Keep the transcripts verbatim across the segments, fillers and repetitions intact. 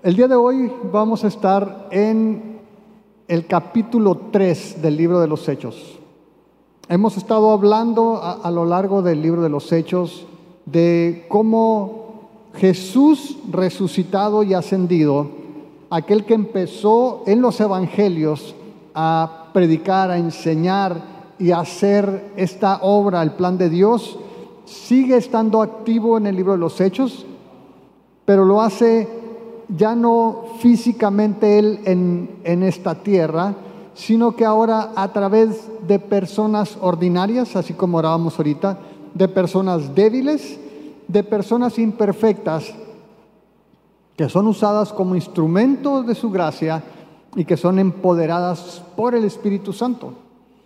El día de hoy vamos a estar en el capítulo tres del libro de los Hechos. Hemos estado hablando a, a lo largo del libro de los Hechos de cómo Jesús resucitado y ascendido, aquel que empezó en los evangelios a predicar, a enseñar y a hacer esta obra, el plan de Dios, sigue estando activo en el libro de los Hechos, pero lo hace ya no físicamente Él en, en esta tierra, sino que ahora a través de personas ordinarias, así como orábamos ahorita, de personas débiles, de personas imperfectas, que son usadas como instrumentos de su gracia y que son empoderadas por el Espíritu Santo.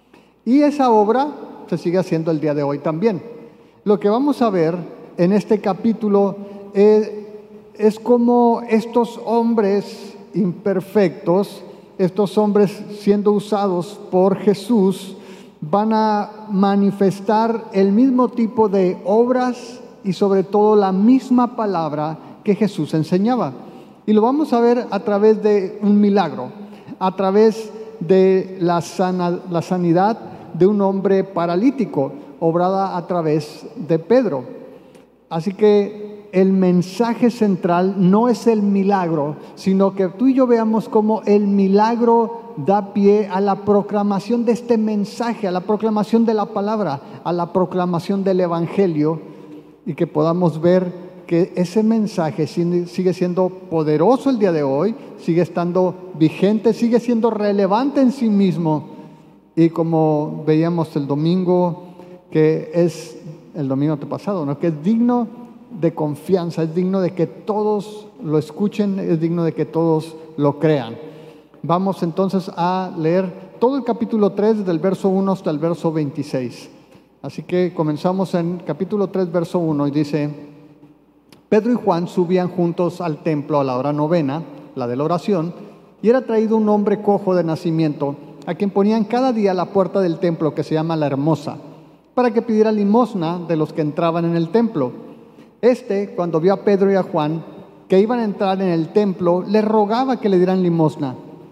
Y esa obra se sigue haciendo el día de hoy también. Lo que vamos a ver en este capítulo es, es cómo estos hombres imperfectos, estos hombres siendo usados por Jesús, van a manifestar el mismo tipo de obras y sobre todo la misma palabra que Jesús enseñaba. Y lo vamos a ver a través de un milagro, a través de la, sana, la sanidad de un hombre paralítico, obrada a través de Pedro. Así que el mensaje central no es el milagro, sino que tú y yo veamos cómo el milagro da pie a la proclamación de este mensaje, a la proclamación de la palabra, a la proclamación del evangelio, y que podamos ver que ese mensaje sigue siendo poderoso el día de hoy, sigue estando vigente, sigue siendo relevante en sí mismo. Y como veíamos el domingo, que es el domingo pasado, ¿no? Que es digno de confianza, es digno de que todos lo escuchen, es digno de que todos lo crean. Vamos entonces a leer todo el capítulo tres, del verso uno hasta el verso veintiséis. Así que comenzamos en capítulo tres, verso uno, y dice: Pedro y Juan subían juntos al templo a la hora novena, la de la oración, y era traído un hombre cojo de nacimiento, a quien ponían cada día a la puerta del templo, que se llama La Hermosa, para que pidiera limosna de los que entraban en el templo. Este, cuando vio a Pedro y a Juan, que iban a entrar en el templo, le rogaba que le dieran limosna.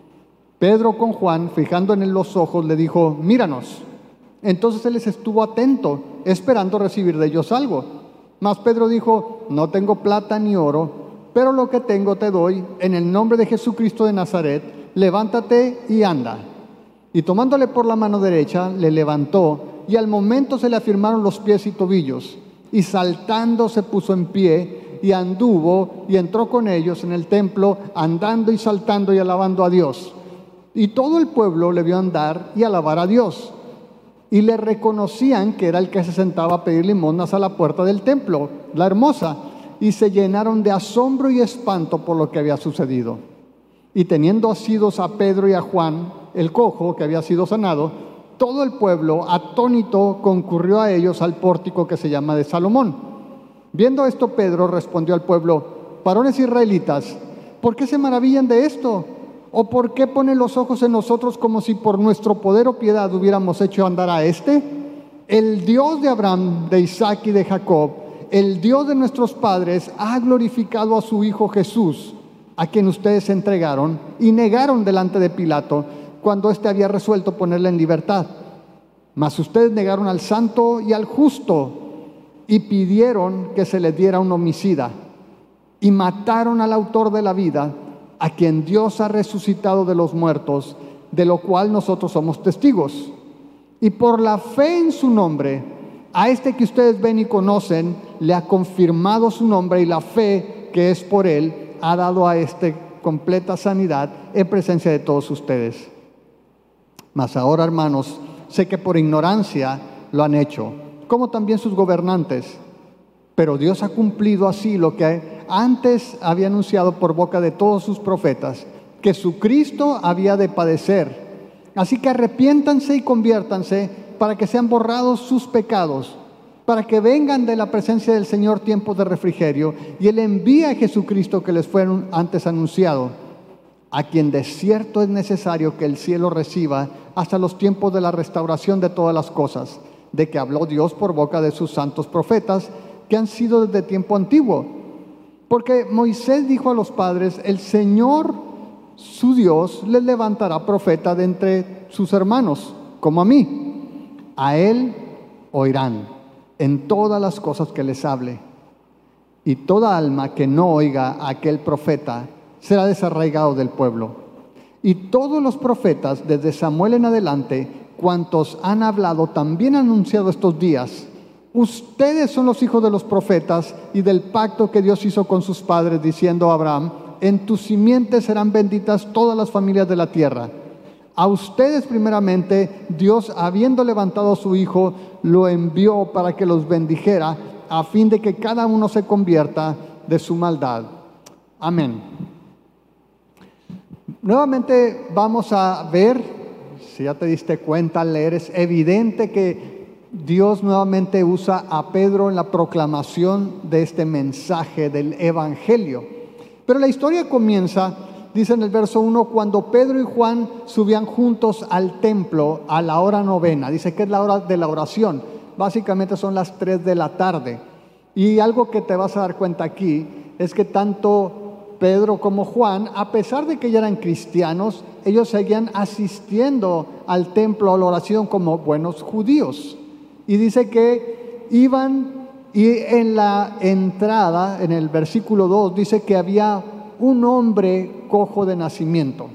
Pedro con Juan, fijando en él los ojos, le dijo: míranos. Entonces él les estuvo atento, esperando recibir de ellos algo. Mas Pedro dijo: no tengo plata ni oro, pero lo que tengo te doy. En el nombre de Jesucristo de Nazaret, levántate y anda. Y tomándole por la mano derecha, le levantó, y al momento se le afirmaron los pies y tobillos. Y saltando se puso en pie, y anduvo, y entró con ellos en el templo, andando y saltando y alabando a Dios. Y todo el pueblo le vio andar y alabar a Dios. Y le reconocían que era el que se sentaba a pedir limosnas a la puerta del templo, La Hermosa, y se llenaron de asombro y espanto por lo que había sucedido. Y teniendo asidos a Pedro y a Juan, el cojo que había sido sanado, todo el pueblo, atónito, concurrió a ellos al pórtico que se llama de Salomón. Viendo esto, Pedro respondió al pueblo: varones israelitas, ¿por qué se maravillan de esto? ¿O por qué ponen los ojos en nosotros como si por nuestro poder o piedad hubiéramos hecho andar a este? El Dios de Abraham, de Isaac y de Jacob, el Dios de nuestros padres, ha glorificado a su Hijo Jesús, a quien ustedes entregaron y negaron delante de Pilato, cuando éste había resuelto ponerle en libertad. Mas ustedes negaron al santo y al justo, y pidieron que se les diera un homicida, y mataron al autor de la vida, a quien Dios ha resucitado de los muertos, de lo cual nosotros somos testigos. Y por la fe en su nombre, a este que ustedes ven y conocen, le ha confirmado su nombre, y la fe que es por él ha dado a este completa sanidad en presencia de todos ustedes. Mas ahora, hermanos, sé que por ignorancia lo han hecho, como también sus gobernantes. Pero Dios ha cumplido así lo que antes había anunciado por boca de todos sus profetas, que su Cristo había de padecer. Así que arrepiéntanse y conviértanse, para que sean borrados sus pecados, para que vengan de la presencia del Señor tiempos de refrigerio, y Él envía a Jesucristo que les fue antes anunciado, a quien de cierto es necesario que el cielo reciba hasta los tiempos de la restauración de todas las cosas, de que habló Dios por boca de sus santos profetas, que han sido desde tiempo antiguo. Porque Moisés dijo a los padres: el Señor, su Dios, les levantará profeta de entre sus hermanos, como a mí. A él oirán en todas las cosas que les hable. Y toda alma que no oiga a aquel profeta será desarraigado del pueblo. Y todos los profetas, desde Samuel en adelante, cuantos han hablado, también han anunciado estos días. Ustedes son los hijos de los profetas y del pacto que Dios hizo con sus padres, diciendo a Abraham: en tus simientes serán benditas todas las familias de la tierra. A ustedes primeramente, Dios, habiendo levantado a su Hijo, lo envió para que los bendijera, a fin de que cada uno se convierta de su maldad. Amén. Nuevamente vamos a ver, si ya te diste cuenta al leer, es evidente que Dios nuevamente usa a Pedro en la proclamación de este mensaje del Evangelio. Pero la historia comienza, dice en el verso uno, cuando Pedro y Juan subían juntos al templo a la hora novena. Dice que es la hora de la oración. Básicamente son las tres de la tarde. Y algo que te vas a dar cuenta aquí es que tanto Pedro como Juan, a pesar de que ya eran cristianos, ellos seguían asistiendo al templo, a la oración, como buenos judíos. Y dice que iban, y en la entrada, en el versículo dos, dice que había un hombre cojo de nacimiento.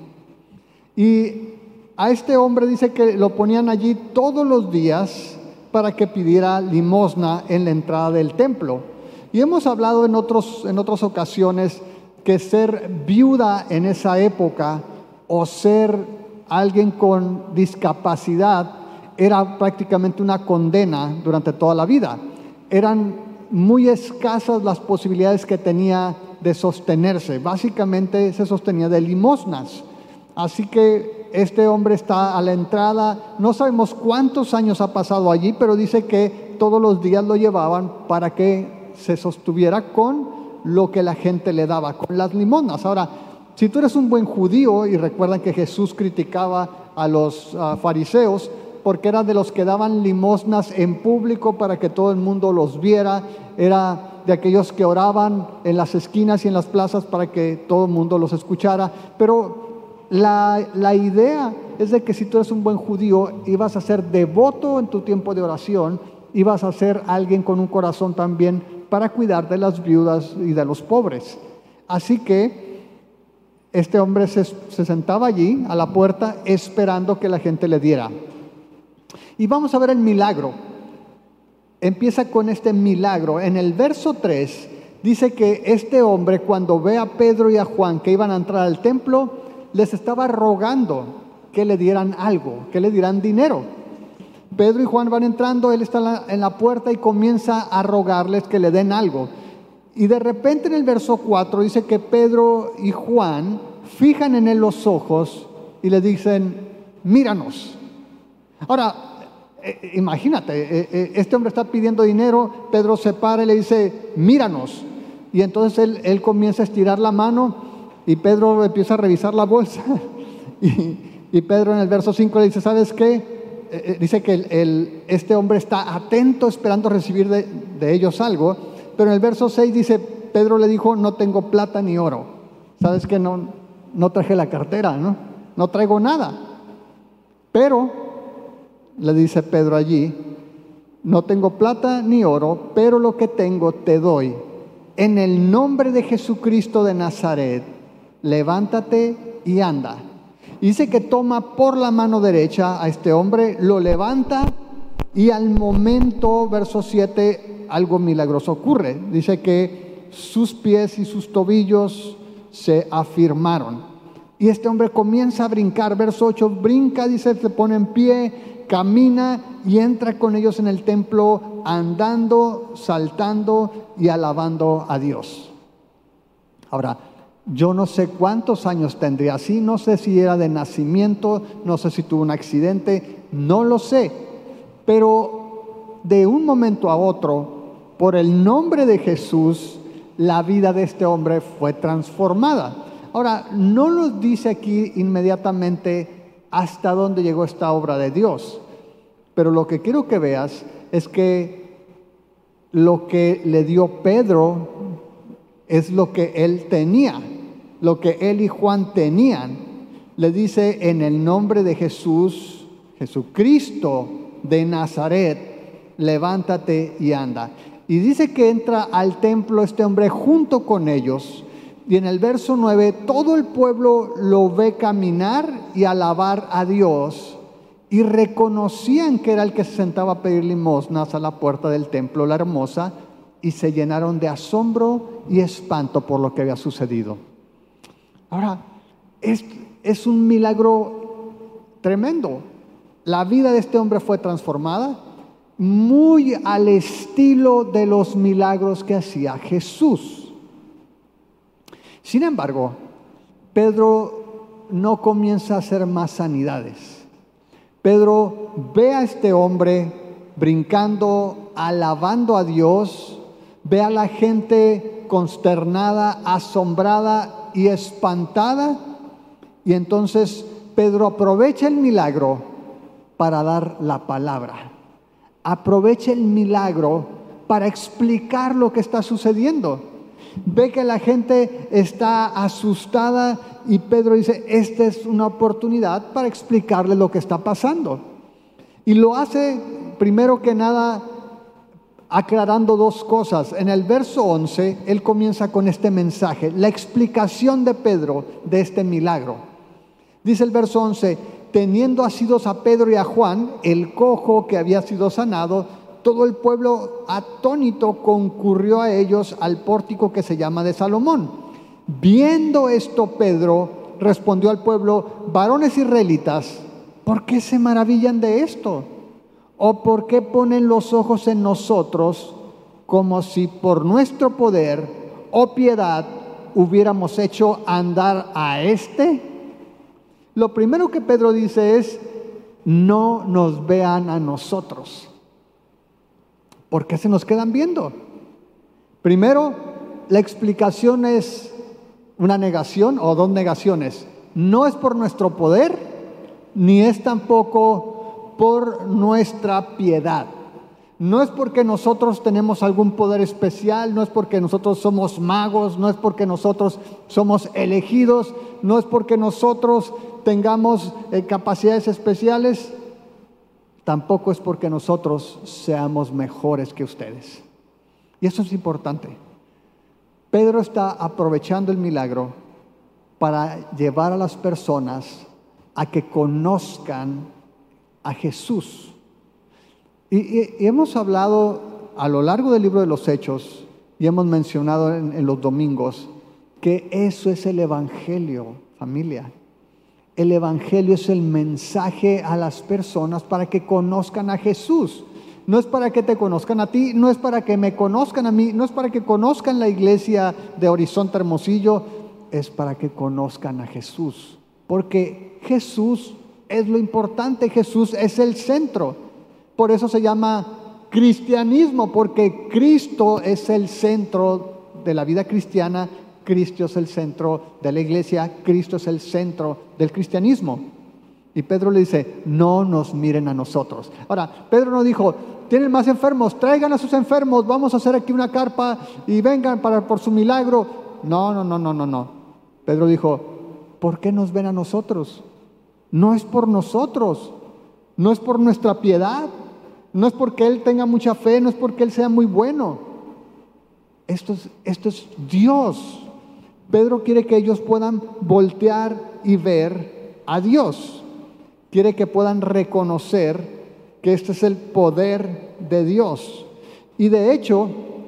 Y a este hombre dice que lo ponían allí todos los días para que pidiera limosna en la entrada del templo. Y hemos hablado en, otros, en otras ocasiones que ser viuda en esa época o ser alguien con discapacidad era prácticamente una condena durante toda la vida. Eran muy escasas las posibilidades que tenía de sostenerse. Básicamente se sostenía de limosnas. Así que este hombre está a la entrada. No sabemos cuántos años ha pasado allí, pero dice que todos los días lo llevaban para que se sostuviera con lo que la gente le daba, con las limosnas. Ahora, si tú eres un buen judío, y recuerdan que Jesús criticaba a los uh, fariseos porque eran de los que daban limosnas en público para que todo el mundo los viera, era de aquellos que oraban en las esquinas y en las plazas para que todo el mundo los escuchara. Pero la, la idea es de que si tú eres un buen judío, ibas a ser devoto en tu tiempo de oración, ibas a ser alguien con un corazón también para cuidar de las viudas y de los pobres. Así que este hombre se, se sentaba allí a la puerta esperando que la gente le diera. Y vamos a ver el milagro. Empieza con este milagro. En el verso tres dice que este hombre, cuando ve a Pedro y a Juan que iban a entrar al templo, les estaba rogando que le dieran algo, que le dieran dinero. Pedro y Juan van entrando, él está en la, en la puerta y comienza a rogarles que le den algo. Y de repente en el verso cuatro dice que Pedro y Juan fijan en él los ojos y le dicen: míranos. Ahora, eh, imagínate, eh, eh, este hombre está pidiendo dinero, Pedro se para y le dice: míranos. Y entonces él, él comienza a estirar la mano y Pedro empieza a revisar la bolsa. y, y Pedro en el verso cinco le dice: ¿sabes qué? Eh, dice que el, el, este hombre está atento esperando recibir de, de ellos algo. Pero en el verso seis dice: Pedro le dijo: no tengo plata ni oro. ¿Sabes qué? No, no traje la cartera, ¿no? No traigo nada. Pero, le dice Pedro allí: no tengo plata ni oro, pero lo que tengo te doy. En el nombre de Jesucristo de Nazaret, levántate y anda. Y dice que toma por la mano derecha a este hombre, lo levanta y al momento, verso siete, algo milagroso ocurre. Dice que sus pies y sus tobillos se afirmaron. Y este hombre comienza a brincar. Verso ocho, brinca, dice, se pone en pie, camina y entra con ellos en el templo, andando, saltando y alabando a Dios. Ahora, yo no sé cuántos años tendría así, no sé si era de nacimiento, no sé si tuvo un accidente, no lo sé. Pero de un momento a otro, por el nombre de Jesús, la vida de este hombre fue transformada. Ahora, no nos dice aquí inmediatamente hasta dónde llegó esta obra de Dios, pero lo que quiero que veas es que lo que le dio Pedro es lo que él tenía, lo que él y Juan tenían. Le dice: en el nombre de Jesús, Jesucristo de Nazaret, levántate y anda. Y dice que entra al templo este hombre junto con ellos. Y en el verso nueve, todo el pueblo lo ve caminar y alabar a Dios, y reconocían que era el que se sentaba a pedir limosnas a la puerta del templo, la hermosa, y se llenaron de asombro y espanto por lo que había sucedido. Ahora, es, es un milagro tremendo. La vida de este hombre fue transformada, muy al estilo de los milagros que hacía Jesús. Sin embargo, Pedro no comienza a hacer más sanidades. Pedro ve a este hombre brincando, alabando a Dios, ve a la gente consternada, asombrada y espantada, y entonces Pedro aprovecha el milagro para dar la palabra. Aprovecha el milagro para explicar lo que está sucediendo. Ve que la gente está asustada y Pedro dice: esta es una oportunidad para explicarle lo que está pasando. Y lo hace primero que nada aclarando dos cosas. En el verso once, él comienza con este mensaje, la explicación de Pedro de este milagro. Dice el verso once: teniendo asidos a Pedro y a Juan, el cojo que había sido sanado, todo el pueblo atónito concurrió a ellos al pórtico que se llama de Salomón. Viendo esto, Pedro respondió al pueblo: varones israelitas, ¿por qué se maravillan de esto? ¿O por qué ponen los ojos en nosotros como si por nuestro poder o piedad hubiéramos hecho andar a este? Lo primero que Pedro dice es: no nos vean a nosotros. ¿Por qué se nos quedan viendo? Primero, la explicación es una negación o dos negaciones. No es por nuestro poder, ni es tampoco por nuestra piedad. No es porque nosotros tenemos algún poder especial, no es porque nosotros somos magos, no es porque nosotros somos elegidos, no es porque nosotros tengamos eh, capacidades especiales. Tampoco es porque nosotros seamos mejores que ustedes. Y eso es importante. Pedro está aprovechando el milagro para llevar a las personas a que conozcan a Jesús. Y, y, y hemos hablado a lo largo del libro de los Hechos, y hemos mencionado en, en los domingos, que eso es el Evangelio, familia. El Evangelio es el mensaje a las personas para que conozcan a Jesús. No es para que te conozcan a ti, no es para que me conozcan a mí, no es para que conozcan la iglesia de Horizonte Hermosillo, es para que conozcan a Jesús. Porque Jesús es lo importante, Jesús es el centro. Por eso se llama cristianismo, porque Cristo es el centro de la vida cristiana. Cristo es el centro de la iglesia, Cristo es el centro del cristianismo. Y Pedro le dice: no nos miren a nosotros. Ahora, Pedro no dijo: tienen más enfermos, traigan a sus enfermos, vamos a hacer aquí una carpa y vengan para, por su milagro. No, no, no, no, no, no. Pedro dijo: ¿por qué nos ven a nosotros? No es por nosotros, no es por nuestra piedad, no es porque Él tenga mucha fe, no es porque Él sea muy bueno. Esto es, esto es Dios. Pedro quiere que ellos puedan voltear y ver a Dios. Quiere que puedan reconocer que este es el poder de Dios. Y de hecho,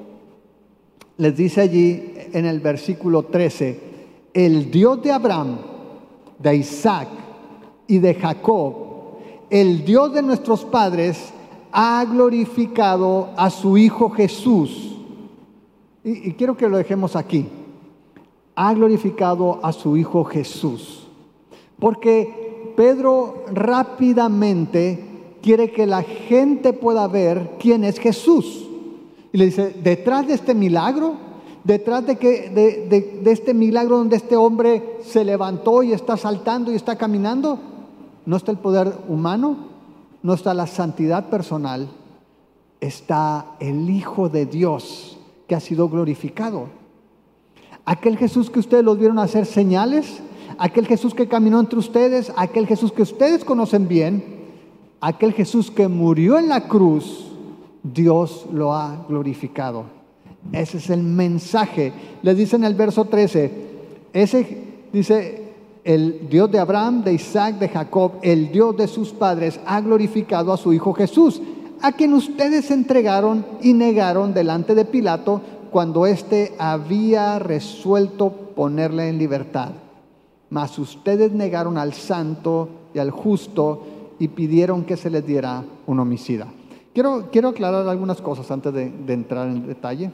les dice allí en el versículo trece: el Dios de Abraham, de Isaac y de Jacob, el Dios de nuestros padres, ha glorificado a su Hijo Jesús. Y, y quiero que lo dejemos aquí. Ha glorificado a su Hijo Jesús. Porque Pedro rápidamente quiere que la gente pueda ver quién es Jesús. Y le dice: detrás de este milagro, detrás de, que, de, de, de este milagro donde este hombre se levantó y está saltando y está caminando, no está el poder humano, no está la santidad personal, está el Hijo de Dios que ha sido glorificado. Aquel Jesús que ustedes los vieron hacer señales, aquel Jesús que caminó entre ustedes, aquel Jesús que ustedes conocen bien, aquel Jesús que murió en la cruz, Dios lo ha glorificado. Ese es el mensaje. Le dice en el verso trece, ese dice, el Dios de Abraham, de Isaac, de Jacob, el Dios de sus padres, ha glorificado a su Hijo Jesús, a quien ustedes entregaron y negaron delante de Pilato cuando éste había resuelto ponerle en libertad. Mas ustedes negaron al santo y al justo y pidieron que se les diera un homicida. Quiero, quiero aclarar algunas cosas antes de, de entrar en detalle.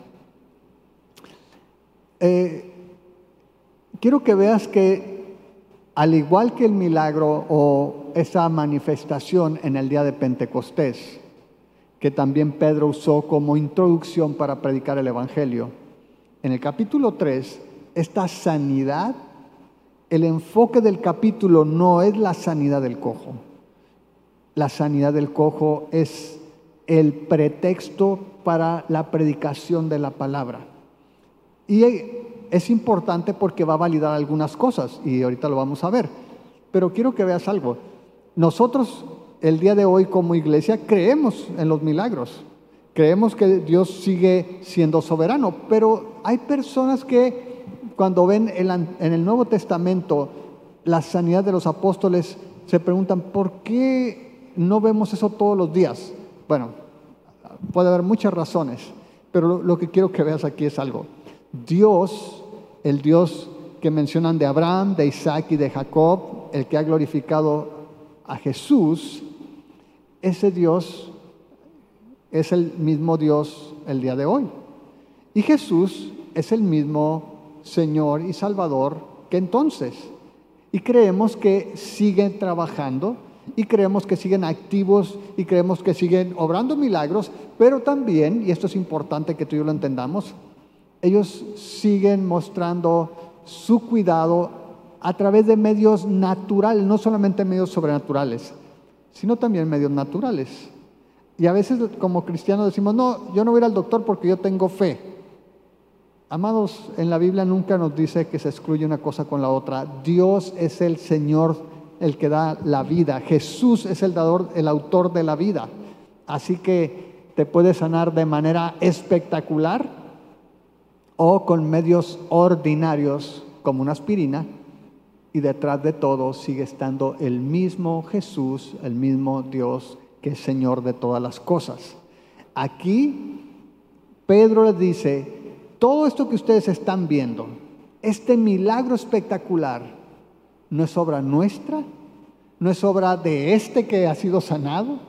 Eh, quiero que veas que al igual que el milagro o esa manifestación en el día de Pentecostés, que también Pedro usó como introducción para predicar el Evangelio, en el capítulo tres, esta sanidad, el enfoque del capítulo no es la sanidad del cojo. La sanidad del cojo es el pretexto para la predicación de la palabra. Y es importante porque va a validar algunas cosas y ahorita lo vamos a ver. Pero quiero que veas algo. Nosotros el día de hoy como iglesia creemos en los milagros. Creemos que Dios sigue siendo soberano. Pero hay personas que cuando ven el, en el Nuevo Testamento la sanidad de los apóstoles se preguntan ¿por qué no vemos eso todos los días? Bueno, puede haber muchas razones. Pero lo, lo que quiero que veas aquí es algo. Dios, el Dios que mencionan de Abraham, de Isaac y de Jacob, el que ha glorificado a Jesús, ese Dios es el mismo Dios el día de hoy. Y Jesús es el mismo Señor y Salvador que entonces. Y creemos que siguen trabajando, y creemos que siguen activos, y creemos que siguen obrando milagros, pero también, y esto es importante que tú y yo lo entendamos, ellos siguen mostrando su cuidado a través de medios naturales, no solamente medios sobrenaturales, sino también medios naturales. Y a veces como cristianos decimos, no, yo no voy a ir al doctor porque yo tengo fe. Amados, en la Biblia nunca nos dice que se excluye una cosa con la otra. Dios es el Señor, el que da la vida. Jesús es el dador, el autor de la vida. Así que te puede sanar de manera espectacular o con medios ordinarios como una aspirina, y detrás de todo sigue estando el mismo Jesús, el mismo Dios que es Señor de todas las cosas. Aquí Pedro les dice, todo esto que ustedes están viendo, este milagro espectacular, no es obra nuestra, no es obra de este que ha sido sanado,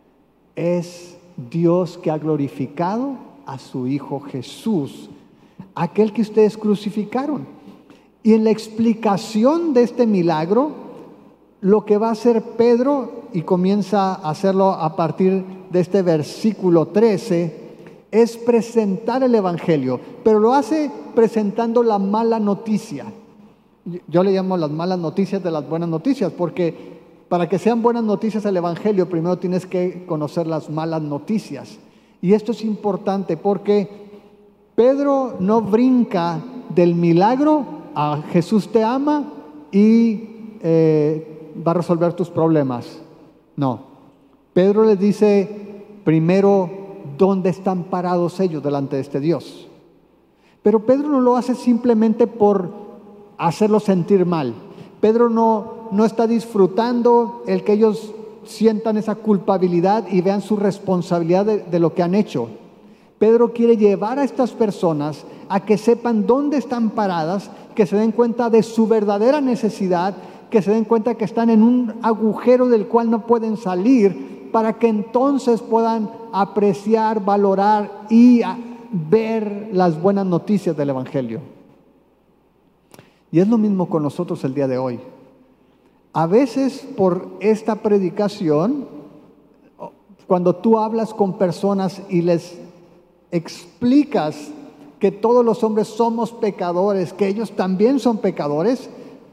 es Dios que ha glorificado a su Hijo Jesús, aquel que ustedes crucificaron. Y en la explicación de este milagro, lo que va a hacer Pedro, y comienza a hacerlo a partir de este versículo trece, es presentar el Evangelio, pero lo hace presentando la mala noticia. Yo le llamo las malas noticias de las buenas noticias, porque para que sean buenas noticias el Evangelio, primero tienes que conocer las malas noticias. Y esto es importante porque Pedro no brinca del milagro a Jesús te ama y eh, va a resolver tus problemas. No. Pedro les dice primero dónde están parados ellos delante de este Dios. Pero Pedro no lo hace simplemente por hacerlos sentir mal. Pedro no, no está disfrutando el que ellos sientan esa culpabilidad y vean su responsabilidad de, de lo que han hecho. Pedro quiere llevar a estas personas a que sepan dónde están paradas, que se den cuenta de su verdadera necesidad, que se den cuenta que están en un agujero del cual no pueden salir, para que entonces puedan apreciar, valorar y ver las buenas noticias del Evangelio. Y es lo mismo con nosotros el día de hoy. A veces por esta predicación, cuando tú hablas con personas y les explicas que todos los hombres somos pecadores, que ellos también son pecadores,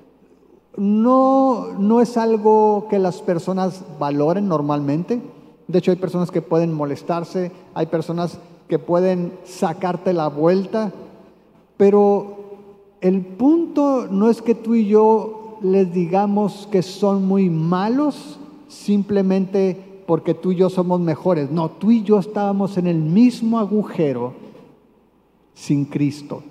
no, no es algo que las personas valoren normalmente. De hecho, hay personas que pueden molestarse, hay personas que pueden sacarte la vuelta, pero el punto no es que tú y yo les digamos que son muy malos simplemente porque tú y yo somos mejores. No, tú y yo estábamos en el mismo agujero sin Cristo.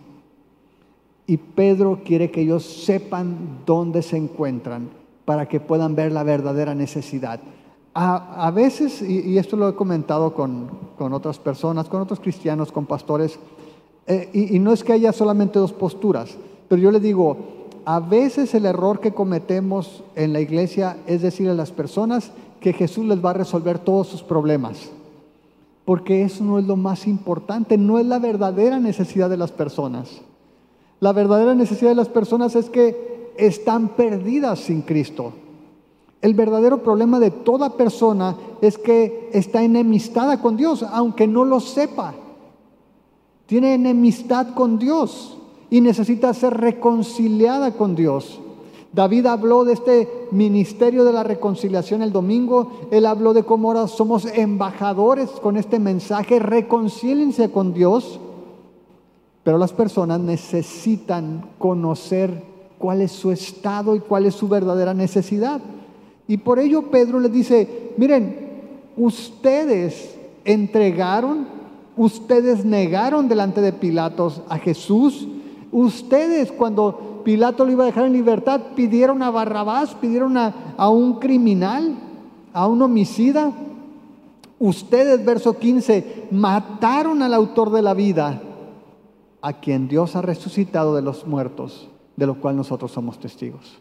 Y Pedro quiere que ellos sepan dónde se encuentran para que puedan ver la verdadera necesidad. A, a veces, y, y esto lo he comentado con, con otras personas, con otros cristianos, con pastores, eh, y, y no es que haya solamente dos posturas, pero yo les digo, a veces el error que cometemos en la iglesia es decirle a las personas que Jesús les va a resolver todos sus problemas, porque eso no es lo más importante, no es la verdadera necesidad de las personas. La verdadera necesidad de las personas es que están perdidas sin Cristo. El verdadero problema de toda persona es que está enemistada con Dios, aunque no lo sepa. Tiene enemistad con Dios y necesita ser reconciliada con Dios. David habló de este ministerio de la reconciliación el domingo. Él habló de cómo ahora somos embajadores con este mensaje: reconcíliense con Dios. Pero las personas necesitan conocer cuál es su estado y cuál es su verdadera necesidad. Y por ello Pedro les dice: miren, ustedes entregaron, ustedes negaron delante de Pilatos a Jesús. Ustedes, cuando Pilato lo iba a dejar en libertad, pidieron a Barrabás, pidieron a, a un criminal, a un homicida. Ustedes, verso quince, mataron al autor de la vida, a quien Dios ha resucitado de los muertos, de lo cual nosotros somos testigos.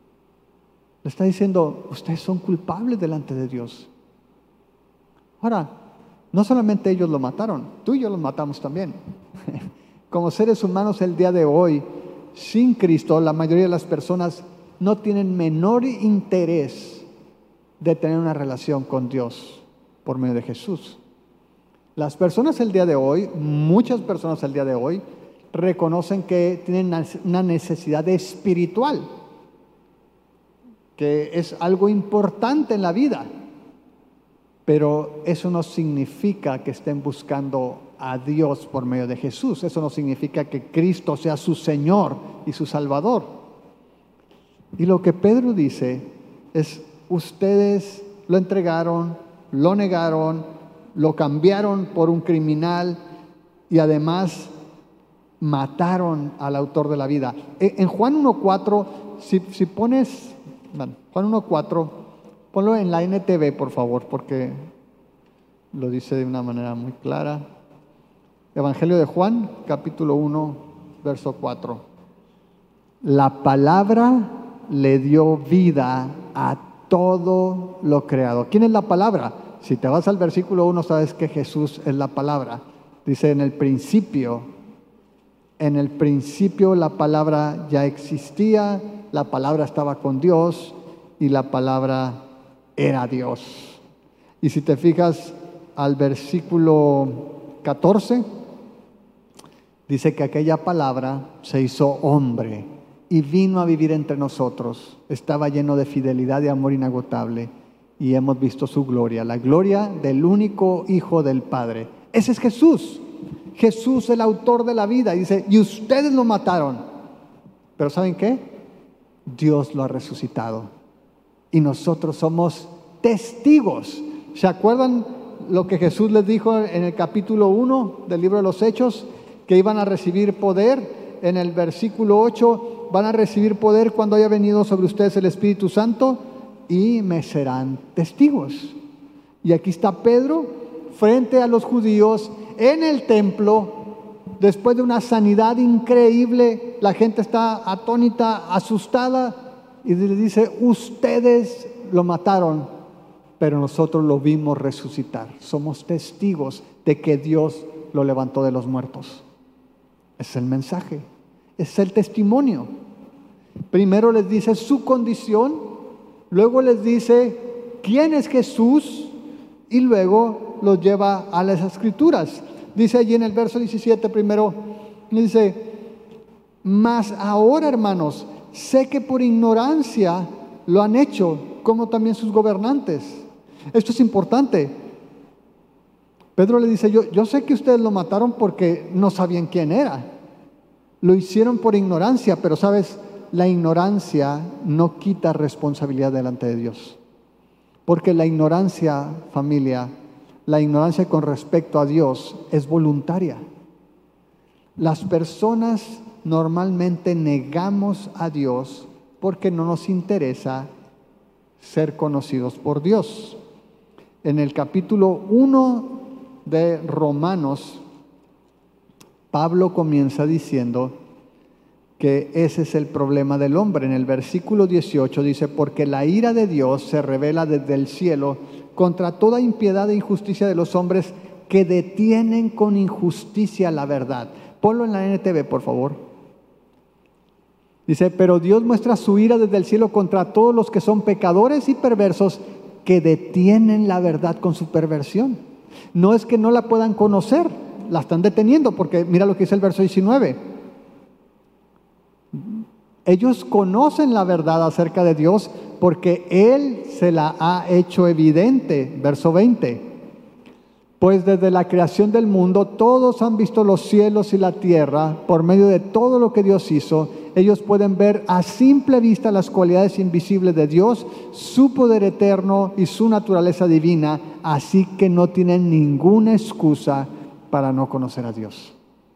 Le está diciendo: ustedes son culpables delante de Dios. Ahora, no solamente ellos lo mataron, tú y yo los matamos también. Como seres humanos el día de hoy, sin Cristo, la mayoría de las personas no tienen menor interés de tener una relación con Dios por medio de Jesús. Las personas el día de hoy, muchas personas el día de hoy, reconocen que tienen una necesidad espiritual, que es algo importante en la vida, pero eso no significa que estén buscando a Dios por medio de Jesús. Eso no significa que Cristo sea su Señor y su Salvador. Y lo que Pedro dice es: ustedes lo entregaron, lo negaron, lo cambiaron por un criminal y además mataron al autor de la vida. En Juan uno cuatro, si, si pones bueno, Juan uno cuatro, ponlo en la N T V, por favor, porque lo dice de una manera muy clara. Evangelio de Juan, capítulo uno, verso cuatro. La palabra le dio vida a todo lo creado. ¿Quién es la palabra? Si te vas al versículo uno, sabes que Jesús es la palabra. Dice: en el principio, en el principio la palabra ya existía, la palabra estaba con Dios y la palabra era Dios. Y si te fijas al versículo catorce, dice que aquella palabra se hizo hombre y vino a vivir entre nosotros. Estaba lleno de fidelidad y amor inagotable, y hemos visto su gloria, la gloria del único Hijo del Padre. Ese es Jesús. Jesús, el autor de la vida. Y dice: y ustedes lo mataron, pero ¿saben qué? Dios lo ha resucitado y nosotros somos testigos. ¿Se acuerdan lo que Jesús les dijo en el capítulo uno del libro de los Hechos? Que iban a recibir poder. En el versículo ocho: van a recibir poder cuando haya venido sobre ustedes el Espíritu Santo y me serán testigos. Y aquí está Pedro frente a los judíos en el templo, después de una sanidad increíble. La gente está atónita, asustada, y le dice: ustedes lo mataron, pero nosotros lo vimos resucitar. Somos testigos de que Dios lo levantó de los muertos. Es el mensaje, es el testimonio. Primero les dice su condición, luego les dice quién es Jesús, y luego los lleva a las Escrituras. Dice allí en el verso diecisiete primero, dice: mas ahora, hermanos, sé que por ignorancia lo han hecho, como también sus gobernantes. Esto es importante. Pedro le dice: yo, yo sé que ustedes lo mataron porque no sabían quién era. Lo hicieron por ignorancia, pero sabes, la ignorancia no quita responsabilidad delante de Dios. Porque la ignorancia, familia, la ignorancia con respecto a Dios es voluntaria. Las personas normalmente negamos a Dios porque no nos interesa ser conocidos por Dios. En el capítulo uno de Romanos, Pablo comienza diciendo que ese es el problema del hombre. En el versículo dieciocho dice: porque la ira de Dios se revela desde el cielo contra toda impiedad e injusticia de los hombres que detienen con injusticia la verdad. Ponlo en la N T V, por favor. Dice: pero Dios muestra su ira desde el cielo contra todos los que son pecadores y perversos que detienen la verdad con su perversión. No es que no la puedan conocer, la están deteniendo, porque mira lo que dice el verso diecinueve. Ellos conocen la verdad acerca de Dios porque Él se la ha hecho evidente. Verso veinte. Pues desde la creación del mundo todos han visto los cielos y la tierra. Por medio de todo lo que Dios hizo, ellos pueden ver a simple vista las cualidades invisibles de Dios, su poder eterno y su naturaleza divina. Así que no tienen ninguna excusa para no conocer a Dios.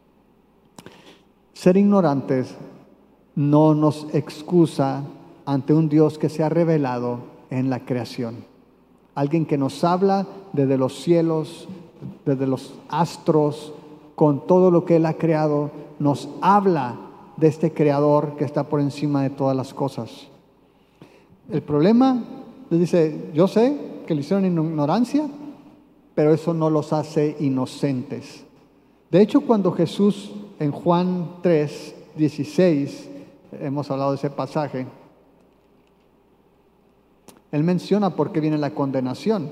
Ser ignorantes no nos excusa ante un Dios que se ha revelado en la creación. Alguien que nos habla desde los cielos, desde los astros, con todo lo que Él ha creado, nos habla de este Creador que está por encima de todas las cosas. El problema, les dice, yo sé que lo hicieron en ignorancia, pero eso no los hace inocentes. De hecho, cuando Jesús en Juan tres, dieciséis, hemos hablado de ese pasaje, Él menciona por qué viene la condenación.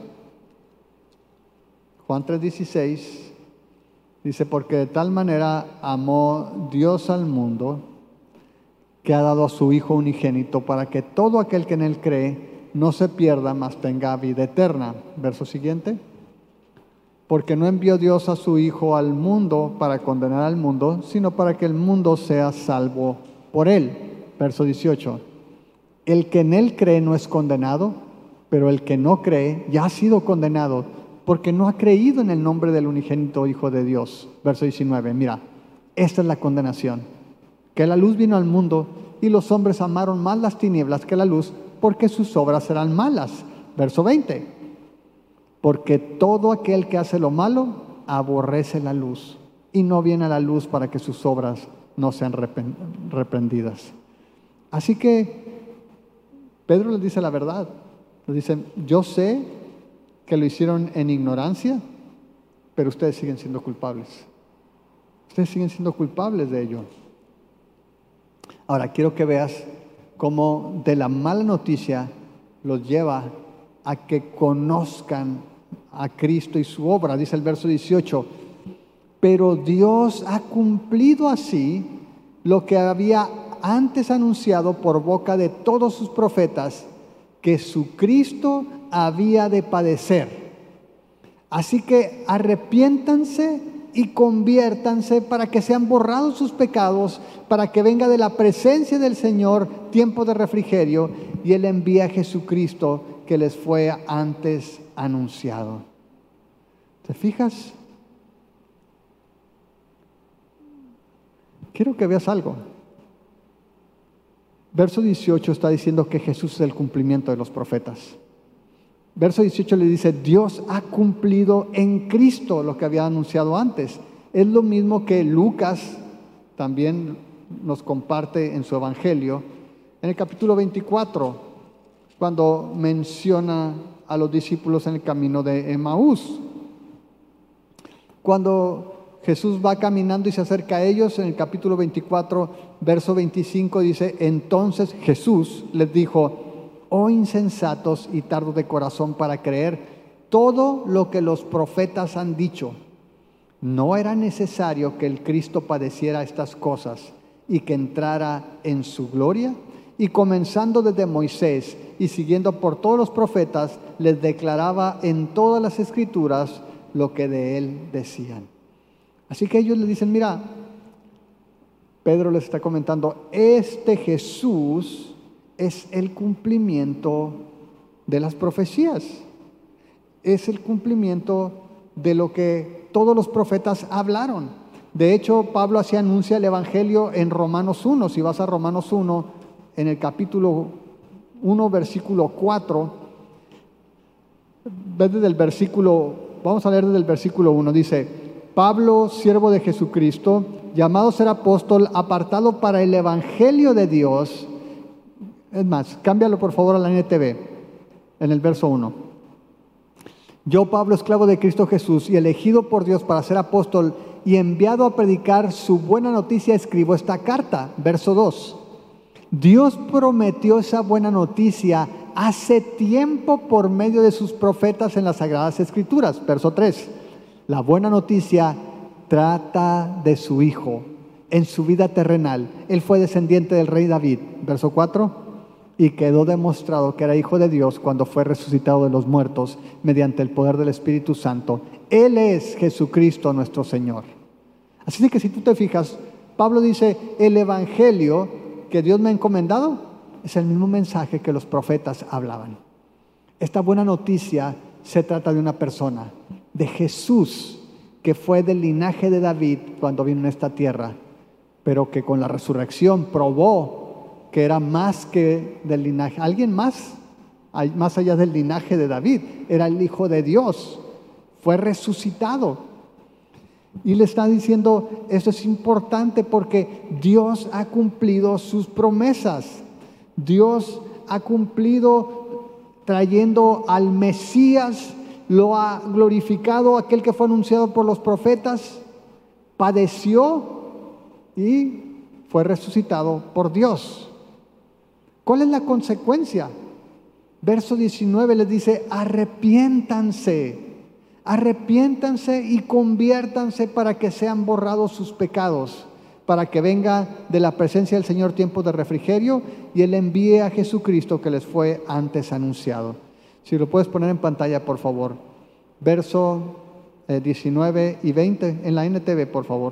Juan tres, dieciséis dice: porque de tal manera amó Dios al mundo, que ha dado a su Hijo unigénito, para que todo aquel que en Él cree no se pierda, mas tenga vida eterna. Verso siguiente. Porque no envió Dios a su Hijo al mundo para condenar al mundo, sino para que el mundo sea salvo por Él. Verso dieciocho. El que en Él cree no es condenado, pero el que no cree ya ha sido condenado, porque no ha creído en el nombre del unigénito Hijo de Dios. Verso diecinueve. Mira, esta es la condenación: que la luz vino al mundo y los hombres amaron más las tinieblas que la luz, porque sus obras eran malas. Verso veinte. Porque todo aquel que hace lo malo aborrece la luz y no viene a la luz para que sus obras no sean reprendidas. Así que Pedro les dice la verdad. Les dice: yo sé que lo hicieron en ignorancia, pero ustedes siguen siendo culpables. Ustedes siguen siendo culpables de ello. Ahora quiero que veas cómo de la mala noticia los lleva a que conozcan a Cristo y su obra. Dice el verso dieciocho: pero Dios ha cumplido así lo que había antes anunciado por boca de todos sus profetas, que su Cristo había de padecer. Así que arrepiéntanse y conviértanse para que sean borrados sus pecados, para que venga de la presencia del Señor tiempo de refrigerio, y Él envía a Jesucristo que les fue antes anunciado. ¿Te fijas? Quiero que veas algo. Verso dieciocho está diciendo que Jesús es el cumplimiento de los profetas. Verso dieciocho le dice: Dios ha cumplido en Cristo lo que había anunciado antes. Es lo mismo que Lucas también nos comparte en su evangelio, en el capítulo veinticuatro, cuando menciona a los discípulos en el camino de Emaús. Cuando Jesús va caminando y se acerca a ellos, en el capítulo veinticuatro, verso veinticinco, dice: entonces Jesús les dijo: oh insensatos y tardos de corazón para creer todo lo que los profetas han dicho. ¿No era necesario que el Cristo padeciera estas cosas y que entrara en su gloria? Y comenzando desde Moisés y siguiendo por todos los profetas, les declaraba en todas las escrituras lo que de él decían. Así que ellos le dicen: mira, Pedro les está comentando, este Jesús es el cumplimiento de las profecías. Es el cumplimiento de lo que todos los profetas hablaron. De hecho, Pablo así anuncia el Evangelio en Romanos uno. Si vas a Romanos uno, en el capítulo uno, versículo cuatro, ves desde el versículo, vamos a leer desde el versículo uno, dice: Pablo, siervo de Jesucristo, llamado a ser apóstol, apartado para el Evangelio de Dios. Es más, cámbialo por favor a la N T V, en el verso uno. Yo, Pablo, esclavo de Cristo Jesús y elegido por Dios para ser apóstol y enviado a predicar su buena noticia, escribo esta carta. Verso dos. Dios prometió esa buena noticia hace tiempo por medio de sus profetas en las Sagradas Escrituras. Verso tres. La buena noticia trata de su Hijo en su vida terrenal. Él fue descendiente del rey David. Verso cuatro. Y quedó demostrado que era hijo de Dios cuando fue resucitado de los muertos mediante el poder del Espíritu Santo. Él es Jesucristo nuestro Señor. Así que si tú te fijas, Pablo dice, el Evangelio que Dios me ha encomendado es el mismo mensaje que los profetas hablaban. Esta buena noticia se trata de una persona, de Jesús, que fue del linaje de David cuando vino en esta tierra, pero que con la resurrección probó que era más que del linaje, alguien más, más allá del linaje de David, era el Hijo de Dios, fue resucitado. Y le está diciendo, esto es importante porque Dios ha cumplido sus promesas. Dios ha cumplido trayendo al Mesías, lo ha glorificado, aquel que fue anunciado por los profetas, padeció y fue resucitado por Dios. ¿Cuál es la consecuencia? Verso diecinueve les dice, arrepiéntanse, arrepiéntanse y conviértanse para que sean borrados sus pecados, para que venga de la presencia del Señor tiempo de refrigerio y Él envíe a Jesucristo que les fue antes anunciado. Si lo puedes poner en pantalla, por favor. Verso eh, diecinueve y veinte en la N T V, por favor.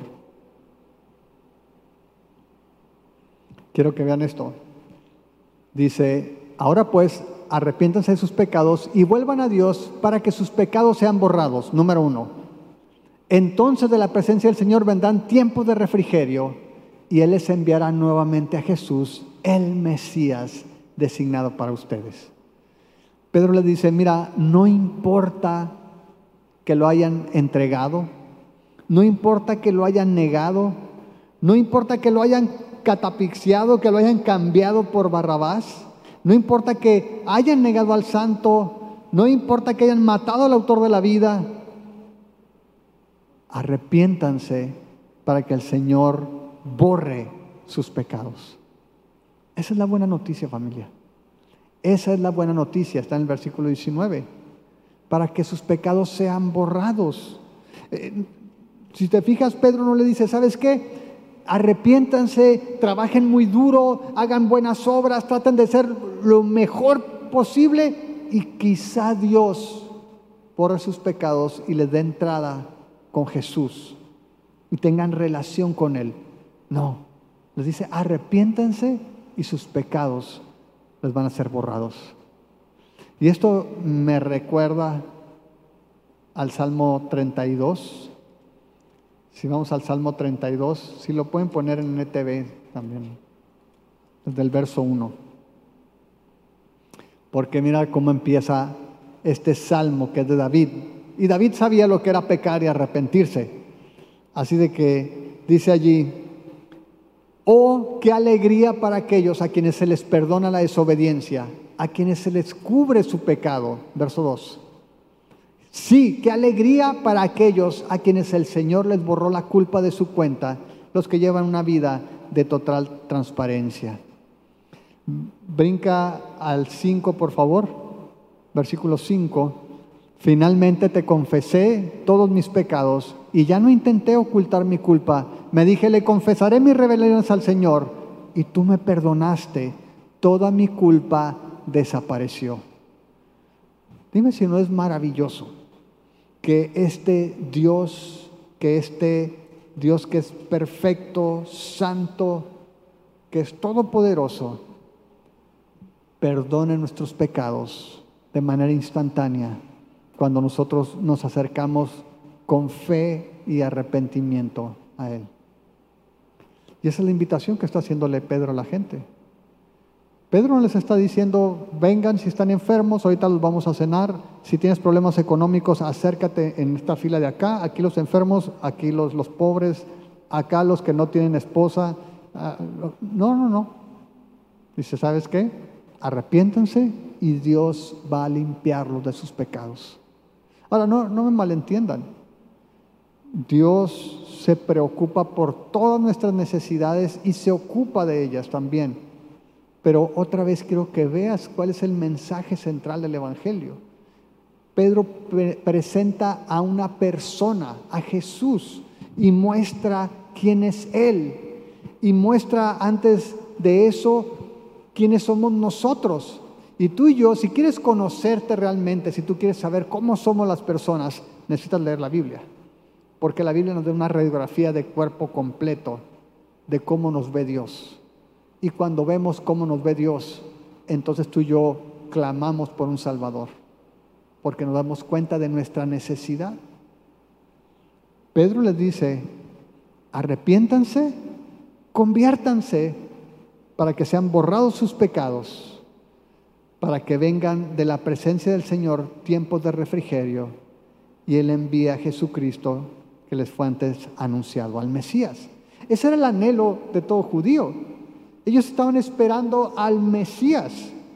Quiero que vean esto. Dice, ahora pues, arrepiéntanse de sus pecados y vuelvan a Dios para que sus pecados sean borrados. Número uno. Entonces de la presencia del Señor vendrán tiempos de refrigerio y Él les enviará nuevamente a Jesús, el Mesías designado para ustedes. Pedro les dice, mira, no importa que lo hayan entregado, no importa que lo hayan negado, no importa que lo hayan catapixiado, que lo hayan cambiado por Barrabás, no importa que hayan negado al santo, no importa que hayan matado al autor de la vida, arrepiéntanse para que el Señor borre sus pecados. Esa es la buena noticia, familia. Esa es la buena noticia, está en el versículo diecinueve, para que sus pecados sean borrados. Eh, si te fijas, Pedro no le dice, ¿sabes qué? Arrepiéntanse, trabajen muy duro, hagan buenas obras, traten de ser lo mejor posible y quizá Dios borre sus pecados y les dé entrada con Jesús y tengan relación con Él. No, les dice arrepiéntanse y sus pecados les van a ser borrados. Y esto me recuerda al Salmo treinta y dos. Si vamos al Salmo treinta y dos, si lo pueden poner en N T V también, desde el verso uno. Porque mira cómo empieza este salmo que es de David. Y David sabía lo que era pecar y arrepentirse. Así de que dice allí, oh, qué alegría para aquellos a quienes se les perdona la desobediencia, a quienes se les cubre su pecado. Verso dos. Sí, qué alegría para aquellos a quienes el Señor les borró la culpa de su cuenta, los que llevan una vida de total transparencia. Brinca al cinco, por favor. Versículo cinco. Finalmente te confesé todos mis pecados y ya no intenté ocultar mi culpa. Me dije, le confesaré mis rebeliones al Señor y tú me perdonaste. Toda mi culpa desapareció. Dime si no es maravilloso que este Dios, que este Dios que es perfecto, santo, que es todopoderoso, perdone nuestros pecados de manera instantánea cuando nosotros nos acercamos con fe y arrepentimiento a Él. Y esa es la invitación que está haciéndole Pedro a la gente. Pedro no les está diciendo, vengan si están enfermos, ahorita los vamos a cenar. Si tienes problemas económicos, acércate en esta fila de acá. Aquí los enfermos, aquí los, los pobres, acá los que no tienen esposa. No, no, no. Dice, ¿sabes qué? Arrepiéntanse y Dios va a limpiarlos de sus pecados. Ahora, no, no me malentiendan. Dios se preocupa por todas nuestras necesidades y se ocupa de ellas también. Pero otra vez quiero que veas cuál es el mensaje central del Evangelio. Pedro pre- presenta a una persona, a Jesús, y muestra quién es Él. Y muestra antes de eso quiénes somos nosotros. Y tú y yo, si quieres conocerte realmente, si tú quieres saber cómo somos las personas, necesitas leer la Biblia. Porque la Biblia nos da una radiografía de cuerpo completo de cómo nos ve Dios. Y cuando vemos cómo nos ve Dios, entonces tú y yo clamamos por un Salvador, porque nos damos cuenta de nuestra necesidad. Pedro les dice, arrepiéntanse, conviértanse para que sean borrados sus pecados, para que vengan de la presencia del Señor tiempos de refrigerio, y Él envía a Jesucristo que les fue antes anunciado, al Mesías. Ese era el anhelo de todo judío. Ellos estaban esperando al Mesías.